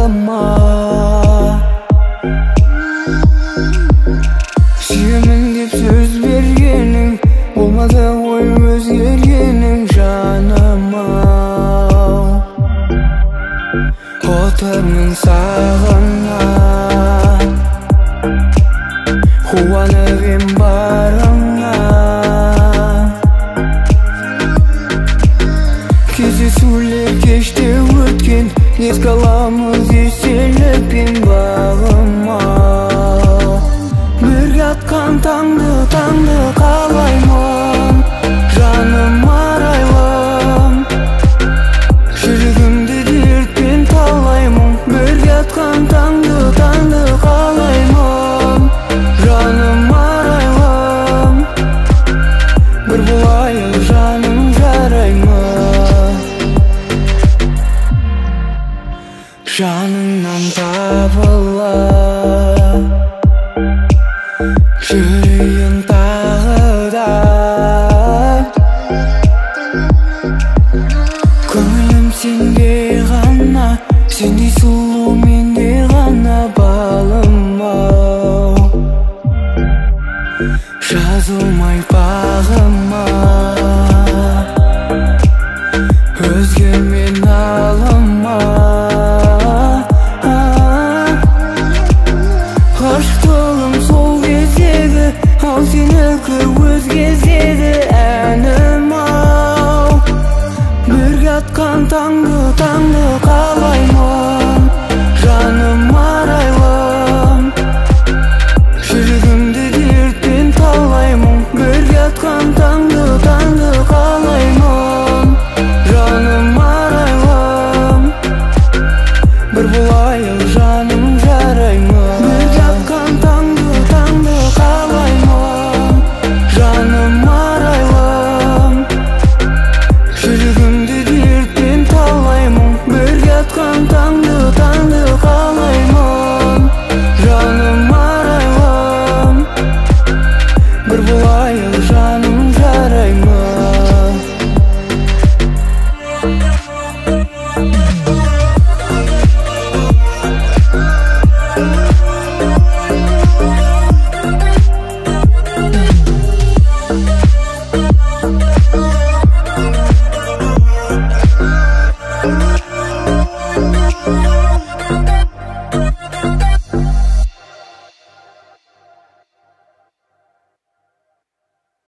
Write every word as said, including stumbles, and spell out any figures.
bağlama. Suyumun dep söz bergening olmadı oy özgergening janıma. Otamın sağına Huvanıvim barına. Kezi suller keçti ötken ez kalamız eselepin bağıma. Bir yatkan tаңды tаңды қалаймын жаным арайлым. Жүрегімді дертпен талаймын. Bir yatkan tаңды tаңды қалаймын жаным арайлым. Bir болайық жаным жараймы. Жаныңнан табылып жүрейін тағы да. Көңілім сенде ғана, сендей сұлу